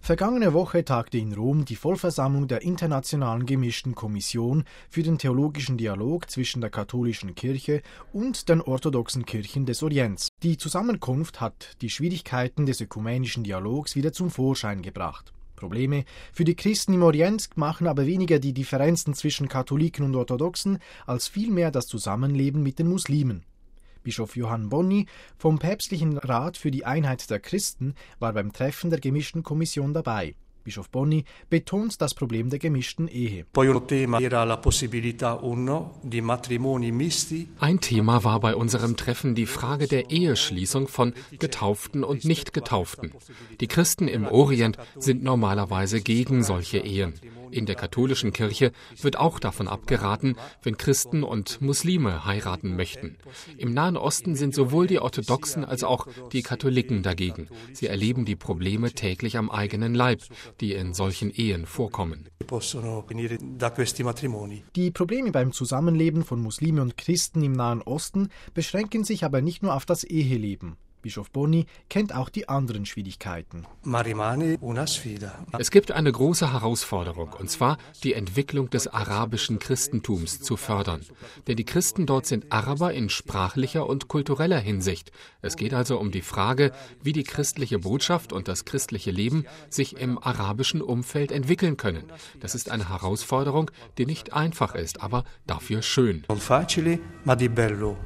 Vergangene Woche tagte in Rom die Vollversammlung der Internationalen Gemischten Kommission für den theologischen Dialog zwischen der katholischen Kirche und den orthodoxen Kirchen des Orients. Die Zusammenkunft hat die Schwierigkeiten des ökumenischen Dialogs wieder zum Vorschein gebracht. Probleme für die Christen im Orient machen aber weniger die Differenzen zwischen Katholiken und Orthodoxen als vielmehr das Zusammenleben mit den Muslimen. Bischof Johann Bonni vom Päpstlichen Rat für die Einheit der Christen war beim Treffen der Gemischten Kommission dabei. Bischof Bonni betont das Problem der gemischten Ehe. Ein Thema war bei unserem Treffen die Frage der Eheschließung von Getauften und Nicht-Getauften. Die Christen im Orient sind normalerweise gegen solche Ehen. In der katholischen Kirche wird auch davon abgeraten, wenn Christen und Muslime heiraten möchten. Im Nahen Osten sind sowohl die Orthodoxen als auch die Katholiken dagegen. Sie erleben die Probleme täglich am eigenen Leib, die in solchen Ehen vorkommen. Die Probleme beim Zusammenleben von Muslimen und Christen im Nahen Osten beschränken sich aber nicht nur auf das Eheleben. Bischof Bonni kennt auch die anderen Schwierigkeiten. Es gibt eine große Herausforderung, und zwar die Entwicklung des arabischen Christentums zu fördern. Denn die Christen dort sind Araber in sprachlicher und kultureller Hinsicht. Es geht also um die Frage, wie die christliche Botschaft und das christliche Leben sich im arabischen Umfeld entwickeln können. Das ist eine Herausforderung, die nicht einfach ist, aber dafür schön.